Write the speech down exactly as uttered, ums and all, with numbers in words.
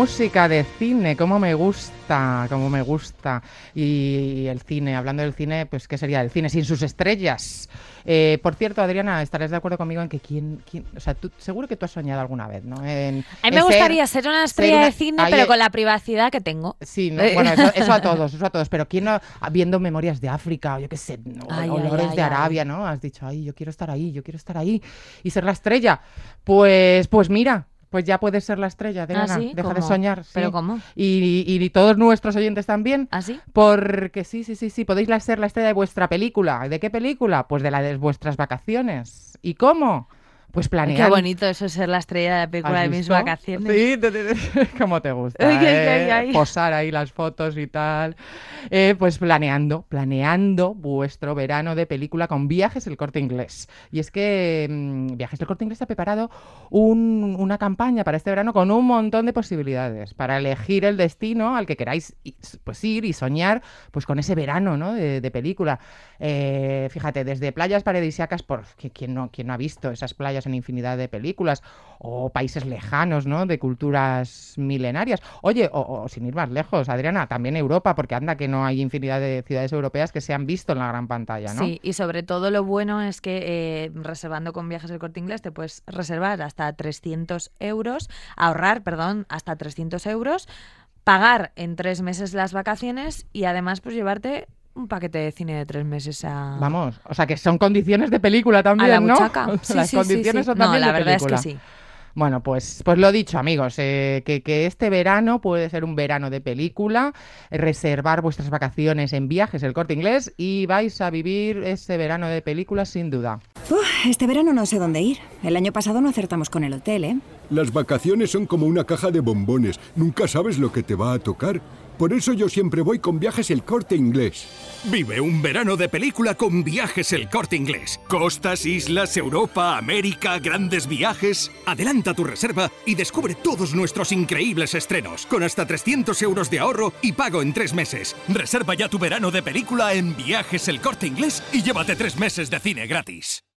música de cine, cómo me gusta, cómo me gusta. Y el cine, hablando del cine, pues ¿qué sería el cine sin sus estrellas? Eh, por cierto, Adriana, estarás de acuerdo conmigo en que quién, quién, o sea, tú seguro que tú has soñado alguna vez, ¿no? En, a mí me en gustaría ser, ser una estrella una, de cine, ahí, pero con la privacidad que tengo. Sí, ¿no? Bueno, eso, eso a todos, eso a todos. Pero quién no, viendo Memorias de África, o yo qué sé, no, ay, Olores ay, de ay, Arabia, ay. ¿no? Has dicho, ay, yo quiero estar ahí, yo quiero estar ahí y ser la estrella. Pues, pues mira. Pues ya puedes ser la estrella, Adriana. ¿Ah, sí? Deja ¿Cómo? de soñar. Sí. ¿Pero cómo? Y, y, y todos nuestros oyentes también. ¿Ah, sí? Porque sí, sí, sí, sí, podéis ser la estrella de vuestra película. ¿De qué película? Pues de la de vuestras vacaciones. ¿Y cómo? Pues planeando. Qué bonito eso, ser la estrella de la película de mis vacaciones. Sí, te, te, te, como te gusta. Ay, ¿eh? ay, ay, ay. Posar ahí las fotos y tal. Eh, pues planeando, planeando vuestro verano de película con Viajes El Corte Inglés. Y es que mmm, Viajes El Corte Inglés ha preparado un, una campaña para este verano con un montón de posibilidades para elegir el destino al que queráis pues, ir y soñar pues con ese verano, ¿no? de, de película. Eh, fíjate, desde playas paradisíacas, por ¿quién no, quién no ha visto esas playas en infinidad de películas, o países lejanos, ¿no? De culturas milenarias. Oye, o, o sin ir más lejos, Adriana, también Europa, porque anda que no hay infinidad de ciudades europeas que se han visto en la gran pantalla, ¿no? Sí, y sobre todo lo bueno es que eh, reservando con Viajes El Corte Inglés te puedes reservar hasta trescientos euros, ahorrar, perdón, hasta trescientos euros, pagar en tres meses las vacaciones y además pues llevarte un paquete de cine de tres meses a... Vamos, o sea que son condiciones de película también, a la ¿no? buchaca. Sí, Las sí, condiciones sí, sí. son también no, la de verdad película. es que sí. Bueno, pues, pues lo dicho, amigos, eh, que, que este verano puede ser un verano de película, eh, reservar vuestras vacaciones en Viajes El Corte Inglés y vais a vivir ese verano de película sin duda. Uf, este verano no sé dónde ir. El año pasado no acertamos con el hotel, ¿eh? Las vacaciones son como una caja de bombones. Nunca sabes lo que te va a tocar. Por eso yo siempre voy con Viajes El Corte Inglés. Vive un verano de película con Viajes El Corte Inglés. Costas, islas, Europa, América, grandes viajes. Adelanta tu reserva y descubre todos nuestros increíbles estrenos, con hasta trescientos euros de ahorro y pago en tres meses. Reserva ya tu verano de película en Viajes El Corte Inglés y llévate tres meses de cine gratis.